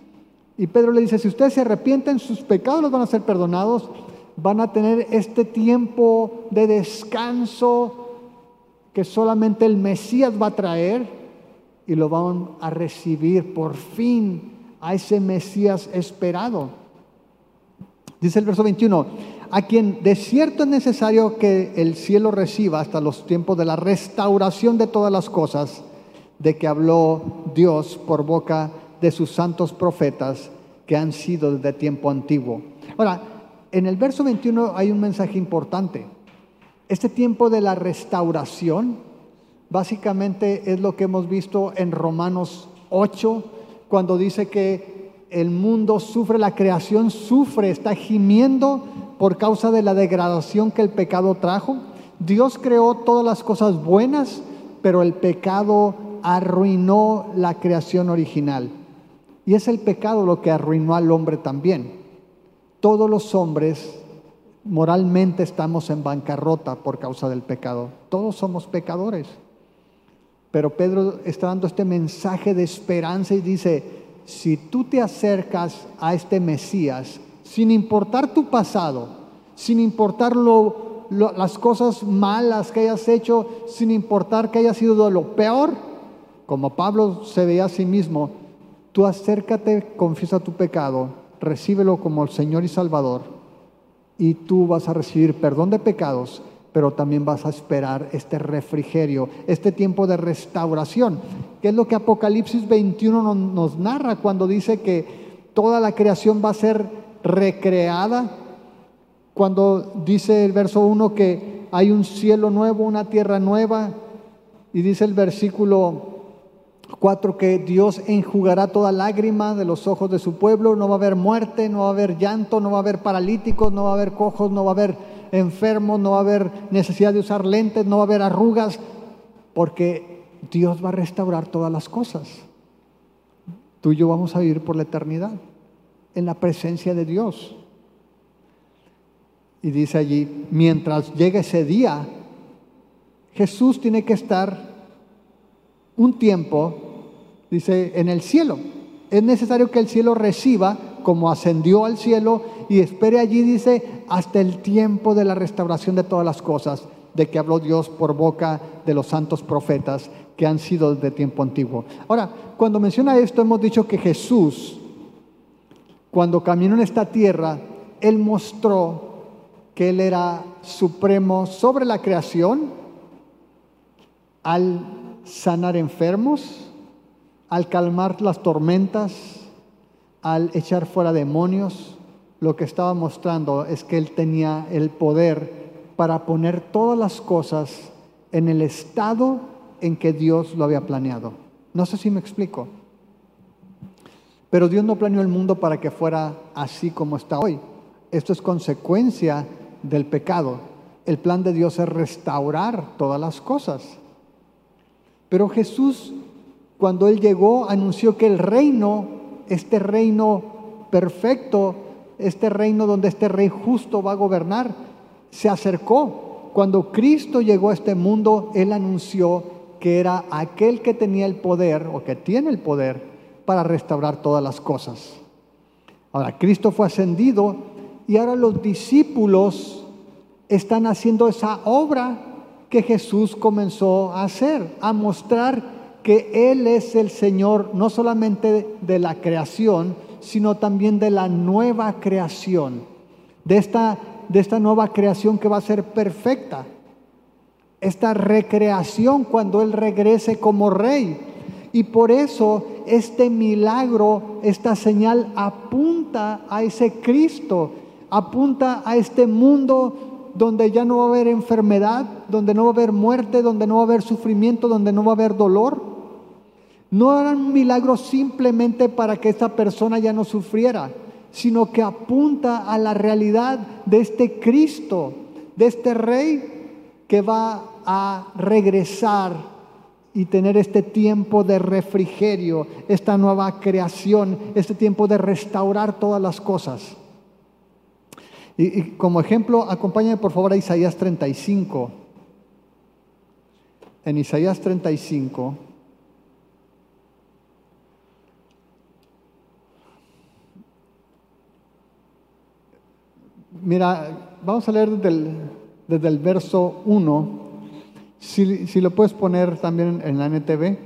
Y Pedro le dice, si ustedes se arrepienten, sus pecados los van a ser perdonados, van a tener este tiempo de descanso que solamente el Mesías va a traer y lo van a recibir por fin a ese Mesías esperado. Dice el verso veintiuno, a quien de cierto es necesario que el cielo reciba hasta los tiempos de la restauración de todas las cosas, de que habló Dios por boca de sus santos profetas que han sido desde tiempo antiguo. Ahora, en el verso veintiuno hay un mensaje importante. Este tiempo de la restauración básicamente es lo que hemos visto en Romanos ocho, cuando dice que el mundo sufre, la creación sufre, está gimiendo por causa de la degradación que el pecado trajo. Dios creó todas las cosas buenas, pero el pecado arruinó la creación original. Y es el pecado lo que arruinó al hombre también. Todos los hombres moralmente estamos en bancarrota por causa del pecado. Todos somos pecadores. Pero Pedro está dando este mensaje de esperanza y dice, si tú te acercas a este Mesías, sin importar tu pasado, sin importar lo, lo, las cosas malas que hayas hecho, sin importar que hayas sido de lo peor, como Pablo se veía a sí mismo, tú acércate, confiesa tu pecado, recíbelo como el Señor y Salvador, y tú vas a recibir perdón de pecados, pero también vas a esperar este refrigerio, este tiempo de restauración, que es lo que Apocalipsis veintiuno nos, nos narra cuando dice que toda la creación va a ser recreada, cuando dice el verso uno que hay un cielo nuevo, una tierra nueva, y dice el versículo cuatro que Dios enjugará toda lágrima de los ojos de su pueblo. No va a haber muerte, no va a haber llanto, no va a haber paralíticos, no va a haber cojos, no va a haber enfermos, no va a haber necesidad de usar lentes, no va a haber arrugas, porque Dios va a restaurar todas las cosas. Tú y yo vamos a vivir por la eternidad en la presencia de Dios. Y dice allí, mientras llegue ese día, Jesús tiene que estar un tiempo, dice, en el cielo. Es necesario que el cielo reciba, como ascendió al cielo, y espere allí, dice, hasta el tiempo de la restauración de todas las cosas, de que habló Dios por boca de los santos profetas que han sido desde tiempo antiguo. Ahora, cuando menciona esto, hemos dicho que Jesús, cuando caminó en esta tierra, Él mostró que Él era supremo sobre la creación, al sanar enfermos, al calmar las tormentas, al echar fuera demonios. Lo que estaba mostrando es que Él tenía el poder para poner todas las cosas en el estado en que Dios lo había planeado. No sé si me explico. Pero Dios no planeó el mundo para que fuera así como está hoy. Esto es consecuencia del pecado. El plan de Dios es restaurar todas las cosas. Pero Jesús, cuando Él llegó, anunció que el reino, este reino perfecto, este reino donde este rey justo va a gobernar, se acercó. Cuando Cristo llegó a este mundo, Él anunció que era aquel que tenía el poder, o que tiene el poder, para restaurar todas las cosas. Ahora, Cristo fue ascendido y ahora los discípulos están haciendo esa obra que Jesús comenzó a hacer, a mostrar que Él es el Señor, no solamente de la creación, sino también de la nueva creación, de esta, de esta nueva creación que va a ser perfecta, esta recreación cuando Él regrese como Rey. Y por eso este milagro, esta señal apunta a ese Cristo, apunta a este mundo donde ya no va a haber enfermedad, donde no va a haber muerte, donde no va a haber sufrimiento, donde no va a haber dolor. No era un milagro simplemente para que esta persona ya no sufriera, sino que apunta a la realidad de este Cristo, de este Rey que va a regresar y tener este tiempo de refrigerio, esta nueva creación, este tiempo de restaurar todas las cosas. Y, y como ejemplo, acompáñame por favor a Isaías treinta y cinco. En Isaías treinta y cinco, mira, vamos a leer desde el, desde el verso uno. Si, si lo puedes poner también en la N T V.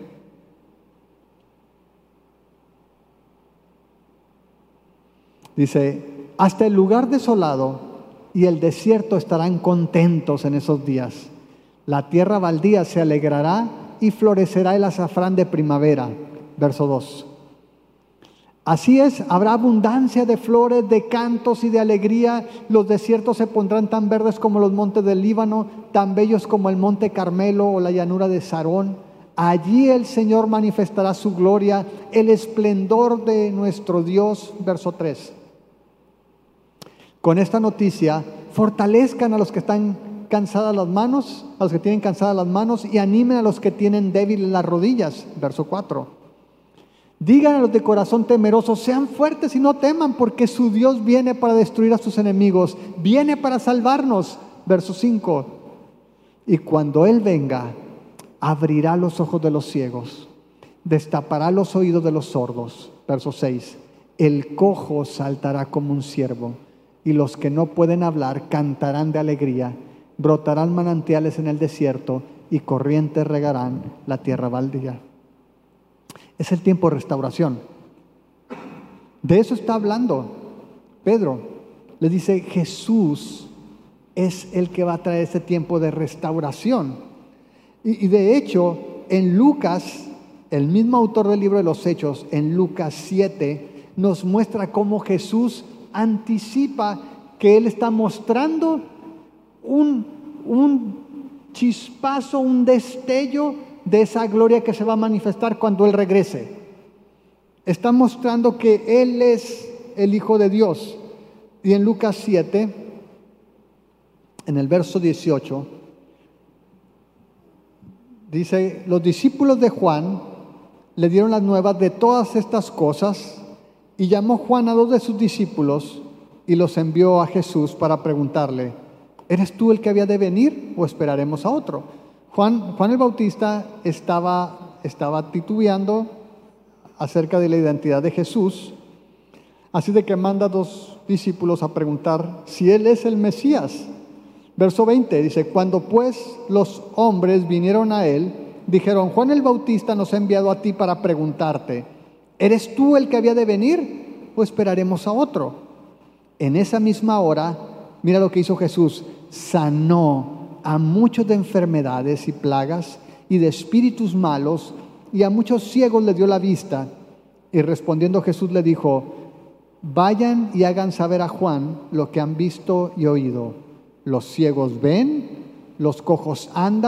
Dice: hasta el lugar desolado y el desierto estarán contentos en esos días. La tierra baldía se alegrará y florecerá el azafrán de primavera. Verso dos. Así es, habrá abundancia de flores, de cantos y de alegría. Los desiertos se pondrán tan verdes como los montes del Líbano, tan bellos como el monte Carmelo o la llanura de Sarón. Allí el Señor manifestará su gloria, el esplendor de nuestro Dios. Verso tres. Con esta noticia, fortalezcan a los que están cansadas las manos, a los que tienen cansadas las manos, y animen a los que tienen débiles las rodillas. Verso cuatro. Digan a los de corazón temeroso: sean fuertes y no teman, porque su Dios viene para destruir a sus enemigos, viene para salvarnos. Verso cinco. Y cuando Él venga, abrirá los ojos de los ciegos, destapará los oídos de los sordos. Verso seis. El cojo saltará como un ciervo, y los que no pueden hablar cantarán de alegría. Brotarán manantiales en el desierto, y corrientes regarán la tierra baldía. Es el tiempo de restauración. De eso está hablando Pedro. Le dice: Jesús es el que va a traer ese tiempo de restauración. Y, y de hecho, en Lucas, el mismo autor del libro de los Hechos, en Lucas siete, nos muestra cómo Jesús anticipa que Él está mostrando un, un chispazo, un destello de esa gloria que se va a manifestar cuando Él regrese. Está mostrando que Él es el Hijo de Dios. Y en Lucas siete, en el verso dieciocho, dice: los discípulos de Juan le dieron las nuevas de todas estas cosas, y llamó Juan a dos de sus discípulos y los envió a Jesús para preguntarle: ¿eres tú el que había de venir o esperaremos a otro? Juan, Juan el Bautista estaba, estaba titubeando acerca de la identidad de Jesús, así de que manda a dos discípulos a preguntar si Él es el Mesías. Verso veinte dice: cuando pues los hombres vinieron a Él, dijeron: Juan el Bautista nos ha enviado a ti para preguntarte: ¿eres tú el que había de venir o esperaremos a otro? En esa misma hora, mira lo que hizo Jesús: sanó a muchos de enfermedades y plagas y de espíritus malos, y a muchos ciegos les dio la vista. Y respondiendo Jesús le dijo: vayan y hagan saber a Juan lo que han visto y oído. Los ciegos ven, los cojos andan,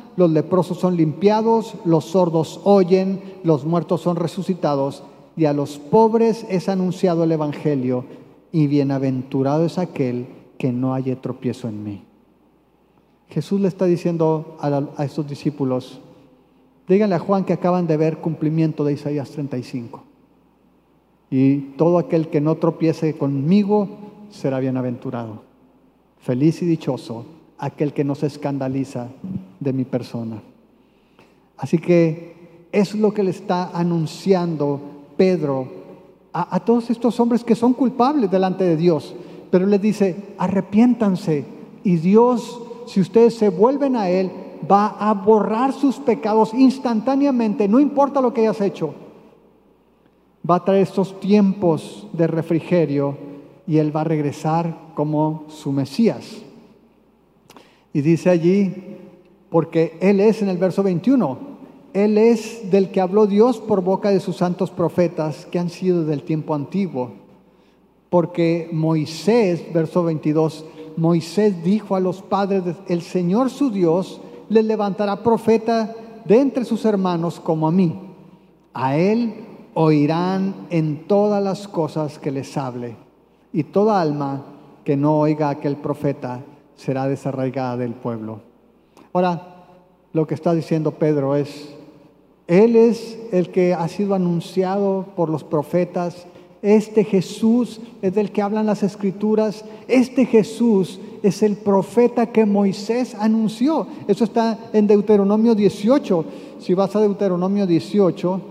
los leprosos son limpiados, los sordos oyen, los muertos son resucitados, y a los pobres es anunciado el Evangelio, y bienaventurado es aquel que no haya tropiezo en mí. Jesús le está diciendo a, la, a estos discípulos, díganle a Juan que acaban de ver cumplimiento de Isaías treinta y cinco. Y todo aquel que no tropiece conmigo será bienaventurado. Feliz y dichoso aquel que no se escandaliza de mi persona. Así que es lo que le está anunciando Pedro a, a todos estos hombres que son culpables delante de Dios. Pero les dice, arrepiéntanse, y Dios, si ustedes se vuelven a Él, va a borrar sus pecados instantáneamente, no importa lo que hayas hecho. Va a traer estos tiempos de refrigerio y Él va a regresar como su Mesías. Y dice allí, porque Él es, en el verso veintiuno, Él es del que habló Dios por boca de sus santos profetas que han sido del tiempo antiguo. Porque Moisés, verso veintidós, Moisés dijo a los padres, el Señor su Dios les levantará profeta de entre sus hermanos como a mí. A Él oirán en todas las cosas que les hable, y toda alma que no oiga a aquel profeta será desarraigada del pueblo. Ahora, lo que está diciendo Pedro es, Él es el que ha sido anunciado por los profetas. Este Jesús es del que hablan las Escrituras. Este Jesús es el profeta que Moisés anunció. Eso está en Deuteronomio dieciocho. Si vas a Deuteronomio dieciocho,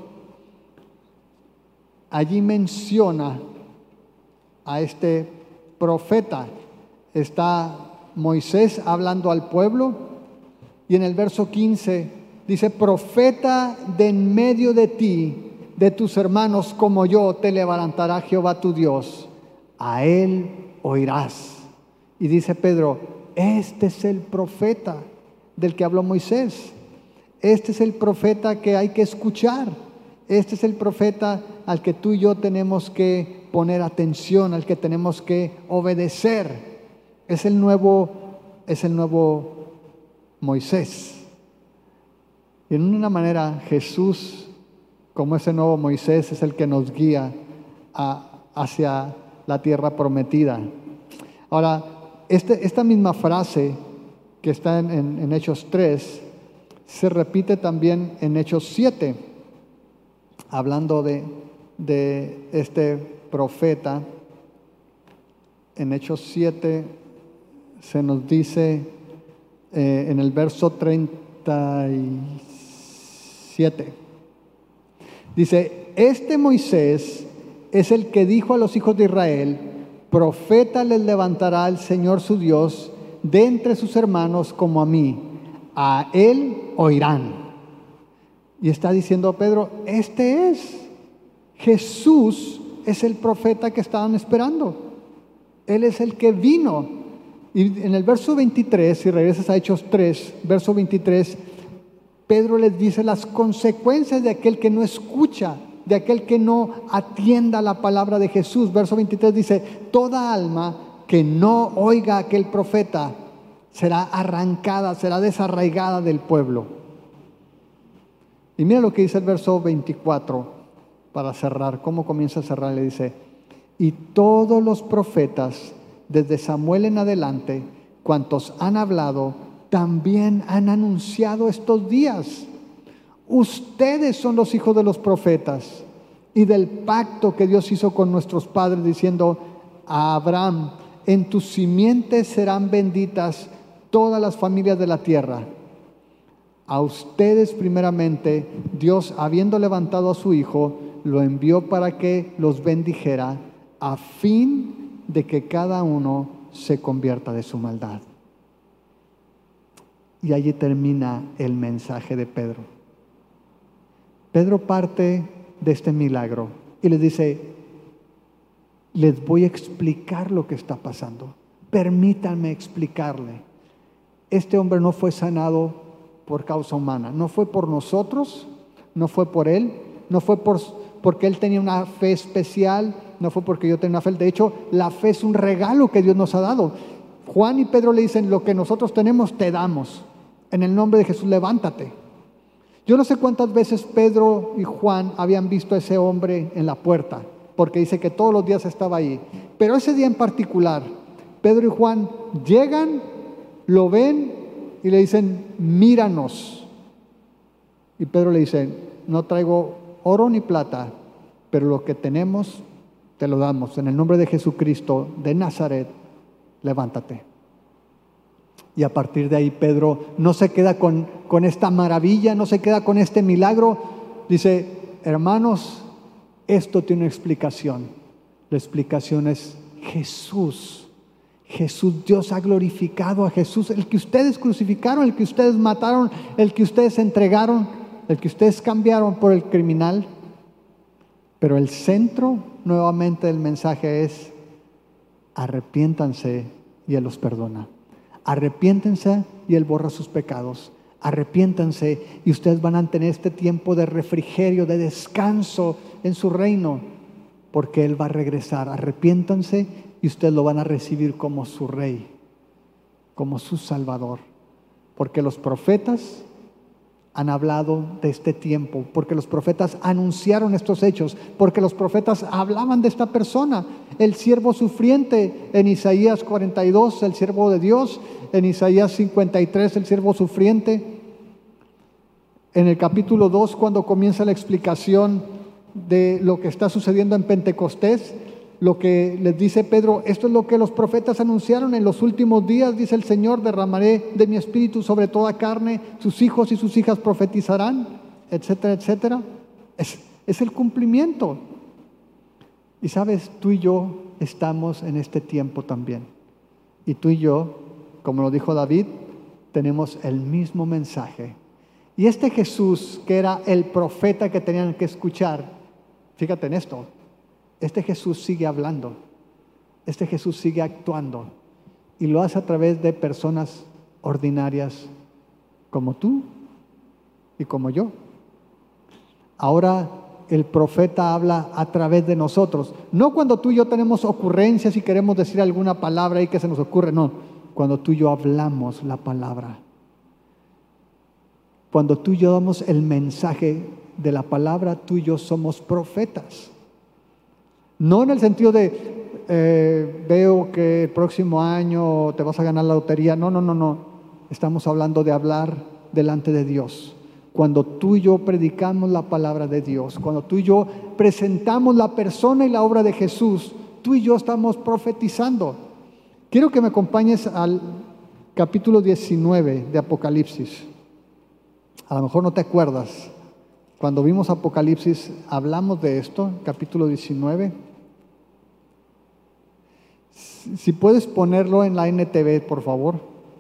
allí menciona a este profeta. Está Moisés hablando al pueblo, y en el verso quince dice, profeta de en medio de ti, de tus hermanos como yo, te levantará Jehová tu Dios, a Él oirás. Y dice Pedro, este es el profeta del que habló Moisés, este es el profeta que hay que escuchar, este es el profeta al que tú y yo tenemos que poner atención, al que tenemos que obedecer. Es el nuevo, es el nuevo Moisés. Y en una manera Jesús, como ese nuevo Moisés, es el que nos guía a, hacia la tierra prometida. Ahora, este, esta misma frase que está en, en, en Hechos tres, se repite también en Hechos siete, hablando de, de este profeta. En Hechos siete se nos dice eh, en el verso treinta y siete, dice, este Moisés es el que dijo a los hijos de Israel, profeta les levantará el Señor su Dios de entre sus hermanos como a mí, a Él oirán. Y está diciendo Pedro, este es Jesús, es el profeta que estaban esperando. Él es el que vino. Y en el verso veintitrés, si regresas a Hechos tres, verso veintitrés, Pedro les dice las consecuencias de aquel que no escucha, de aquel que no atienda la palabra de Jesús. Verso veintitrés dice, toda alma que no oiga a aquel profeta será arrancada, será desarraigada del pueblo. Y mira lo que dice el verso veinticuatro, para cerrar, cómo comienza a cerrar, le dice, y todos los profetas, desde Samuel en adelante, cuantos han hablado, también han anunciado estos días. Ustedes son los hijos de los profetas y del pacto que Dios hizo con nuestros padres, diciendo a Abraham, en tus simientes serán benditas todas las familias de la tierra. A ustedes primeramente, Dios, habiendo levantado a su Hijo, lo envió para que los bendijera, a fin de que cada uno se convierta de su maldad. Y allí termina el mensaje de Pedro. Pedro parte de este milagro y les dice, les voy a explicar lo que está pasando. Permítanme explicarle. Este hombre no fue sanado por causa humana, no fue por nosotros, no fue por él, no fue por, porque él tenía una fe especial, no fue porque yo tenía una fe. De hecho, la fe es un regalo que Dios nos ha dado. Juan y Pedro le dicen, lo que nosotros tenemos te damos. En el nombre de Jesús, levántate. Yo no sé cuántas veces Pedro y Juan habían visto a ese hombre en la puerta, porque dice que todos los días estaba ahí. Pero ese día en particular, Pedro y Juan llegan, lo ven y le dicen, míranos. Y Pedro le dice, no traigo oro ni plata, pero lo que tenemos te lo damos. En el nombre de Jesucristo de Nazaret, levántate. Y a partir de ahí Pedro no se queda con, con esta maravilla, no se queda con este milagro. Dice, hermanos, esto tiene una explicación. La explicación es Jesús. Jesús, Dios ha glorificado a Jesús, el que ustedes crucificaron, el que ustedes mataron, el que ustedes entregaron, el que ustedes cambiaron por el criminal. Pero el centro nuevamente del mensaje es, arrepiéntanse y Él los perdona. Arrepiéntense y Él borra sus pecados. Arrepiéntanse y ustedes van a tener este tiempo de refrigerio, de descanso en su reino, porque Él va a regresar. Arrepiéntanse y ustedes lo van a recibir como su Rey, como su Salvador. Porque los profetas han hablado de este tiempo, porque los profetas anunciaron estos hechos, porque los profetas hablaban de esta persona, el siervo sufriente en Isaías cuarenta y dos, el siervo de Dios, en Isaías cincuenta y tres, el siervo sufriente. En el capítulo dos, cuando comienza la explicación de lo que está sucediendo en Pentecostés, lo que les dice Pedro, esto es lo que los profetas anunciaron en los últimos días, dice el Señor, derramaré de mi espíritu sobre toda carne, sus hijos y sus hijas profetizarán, etcétera, etcétera. Es, es el cumplimiento. Y sabes, tú y yo estamos en este tiempo también. Y tú y yo, como lo dijo David, tenemos el mismo mensaje. Y este Jesús, que era el profeta que tenían que escuchar, fíjate en esto, este Jesús sigue hablando, este Jesús sigue actuando y lo hace a través de personas ordinarias como tú y como yo. Ahora el profeta habla a través de nosotros, no cuando tú y yo tenemos ocurrencias y queremos decir alguna palabra y que se nos ocurre, no, cuando tú y yo hablamos la palabra, cuando tú y yo damos el mensaje de la palabra, tú y yo somos profetas. No en el sentido de, eh, veo que el próximo año te vas a ganar la lotería. No, no, no, no. Estamos hablando de hablar delante de Dios. Cuando tú y yo predicamos la palabra de Dios, cuando tú y yo presentamos la persona y la obra de Jesús, tú y yo estamos profetizando. Quiero que me acompañes al capítulo diecinueve de Apocalipsis. A lo mejor no te acuerdas. Cuando vimos Apocalipsis hablamos de esto, capítulo diecinueve. Si puedes ponerlo en la N T V, por favor.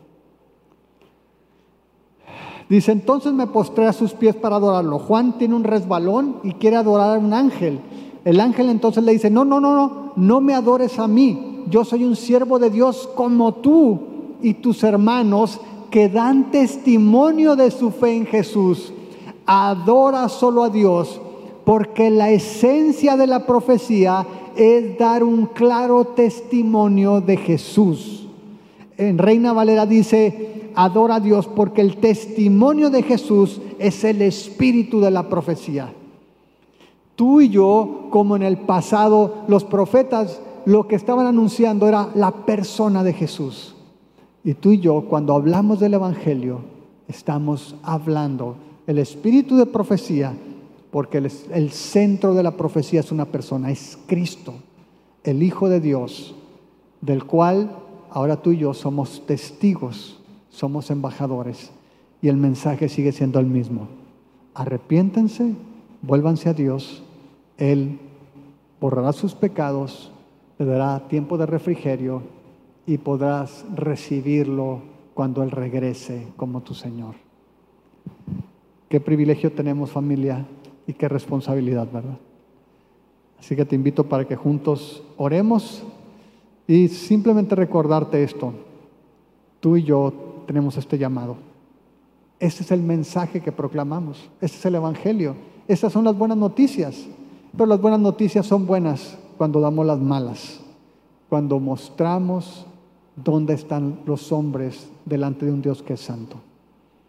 Dice, entonces me postré a sus pies para adorarlo. Juan tiene un resbalón y quiere adorar a un ángel. El ángel entonces le dice, no, no, no, no, no me adores a mí. Yo soy un siervo de Dios como tú y tus hermanos que dan testimonio de su fe en Jesús. Adora solo a Dios, porque la esencia de la profecía es dar un claro testimonio de Jesús. En Reina Valera dice, adora a Dios porque el testimonio de Jesús es el espíritu de la profecía. Tú y yo, como en el pasado, los profetas lo que estaban anunciando era la persona de Jesús. Y tú y yo, cuando hablamos del Evangelio, estamos hablando el espíritu de profecía, porque el, el centro de la profecía es una persona, es Cristo, el Hijo de Dios, del cual ahora tú y yo somos testigos, somos embajadores, y el mensaje sigue siendo el mismo. Arrepiéntense, vuélvanse a Dios, Él borrará sus pecados, le dará tiempo de refrigerio y podrás recibirlo cuando Él regrese como tu Señor. Qué privilegio tenemos, familia, y qué responsabilidad, ¿verdad? Así que te invito para que juntos oremos y simplemente recordarte esto. Tú y yo tenemos este llamado. Este es el mensaje que proclamamos. Este es el Evangelio. Estas son las buenas noticias. Pero las buenas noticias son buenas cuando damos las malas. Cuando mostramos dónde están los hombres delante de un Dios que es santo.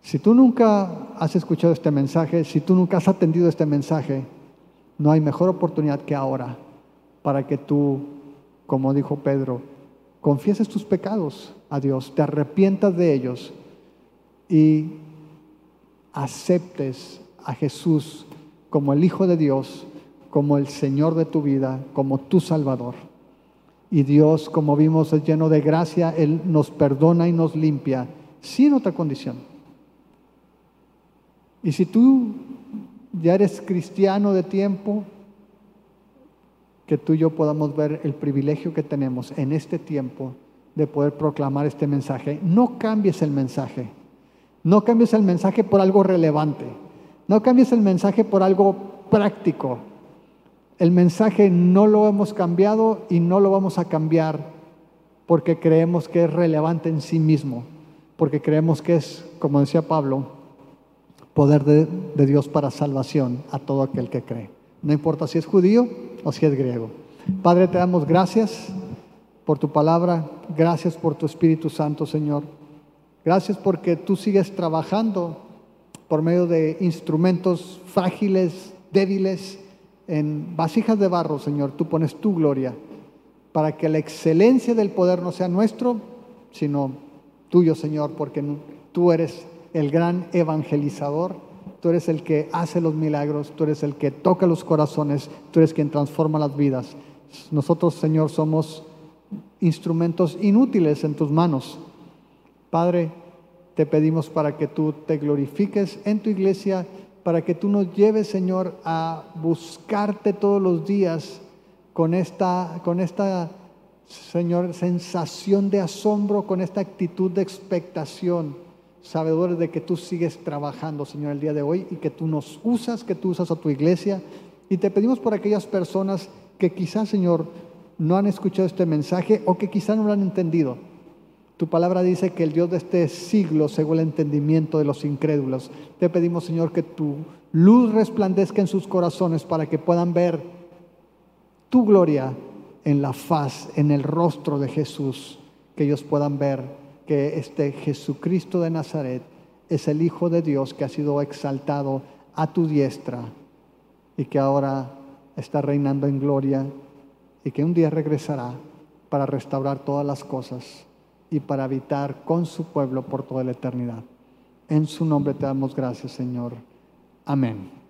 Si tú nunca has escuchado este mensaje, si tú nunca has atendido este mensaje, no hay mejor oportunidad que ahora para que tú, como dijo Pedro, confieses tus pecados a Dios, te arrepientas de ellos y aceptes a Jesús como el Hijo de Dios, como el Señor de tu vida, como tu Salvador. Y Dios, como vimos, es lleno de gracia, Él nos perdona y nos limpia sin otra condición. Y si tú ya eres cristiano de tiempo, que tú y yo podamos ver el privilegio que tenemos en este tiempo de poder proclamar este mensaje. No cambies el mensaje. No cambies el mensaje por algo relevante. No cambies el mensaje por algo práctico. El mensaje no lo hemos cambiado y no lo vamos a cambiar porque creemos que es relevante en sí mismo. Porque creemos que es, como decía Pablo, poder de, de Dios para salvación a todo aquel que cree. No importa si es judío o si es griego. Padre, te damos gracias por tu palabra. Gracias por tu Espíritu Santo, Señor. Gracias porque tú sigues trabajando por medio de instrumentos frágiles, débiles, en vasijas de barro, Señor. Tú pones tu gloria para que la excelencia del poder no sea nuestro, sino tuyo, Señor, porque tú eres el gran evangelizador, tú eres el que hace los milagros, tú eres el que toca los corazones, tú eres quien transforma las vidas. Nosotros, Señor, somos instrumentos inútiles en tus manos. Padre, te pedimos para que tú te glorifiques en tu iglesia, para que tú nos lleves, Señor, a buscarte todos los días con esta, con esta, Señor, sensación de asombro, con esta actitud de expectación, sabedores de que tú sigues trabajando, Señor, el día de hoy, y que tú nos usas, que tú usas a tu iglesia. Y te pedimos por aquellas personas que quizás, Señor, no han escuchado este mensaje o que quizás no lo han entendido. Tu palabra dice que el Dios de este siglo cegó el entendimiento de los incrédulos. Te pedimos, Señor, que tu luz resplandezca en sus corazones para que puedan ver tu gloria en la faz, en el rostro de Jesús, que ellos puedan ver que este Jesucristo de Nazaret es el Hijo de Dios que ha sido exaltado a tu diestra y que ahora está reinando en gloria y que un día regresará para restaurar todas las cosas y para habitar con su pueblo por toda la eternidad. En su nombre te damos gracias, Señor. Amén.